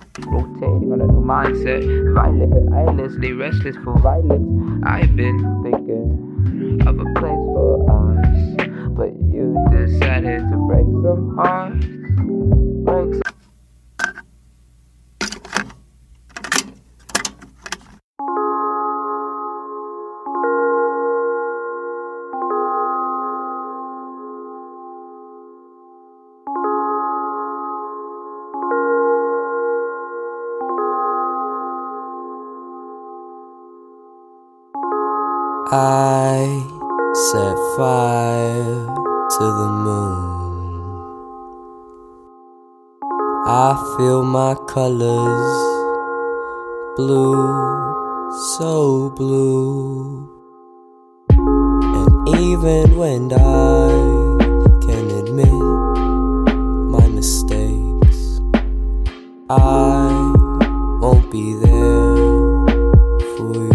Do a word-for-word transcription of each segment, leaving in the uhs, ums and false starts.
rotating on a new mindset. Violet her eyelessly restless for violence. I've been thinking of a place for us, but you decided to break some hearts. Break some I set fire to the moon. I feel my colors blue, so blue. And even when I can admit my mistakes, I won't be there for you.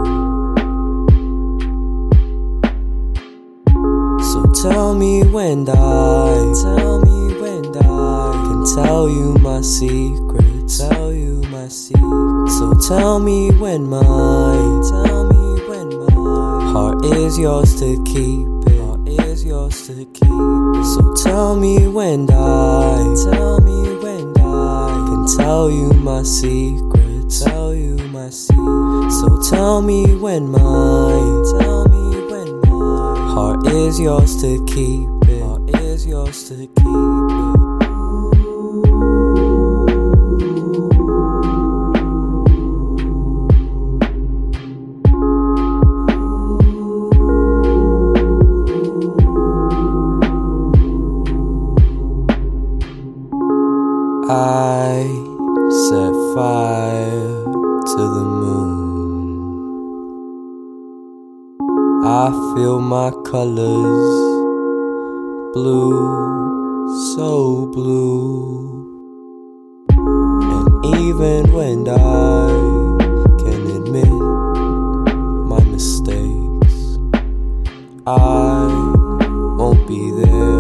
Tell me when I, tell me when I can tell you my secrets, tell you my secrets. So tell me when my, tell me when my heart is yours to keep it, heart is yours to keep it. So tell me when I, tell me when I can tell you my secrets, tell you my secrets. So tell me when my, tell me heart is yours to keep it, heart is yours to keep it. I set fire to the moon. I feel my colors blue, so blue. And even when I can admit my mistakes, I won't be there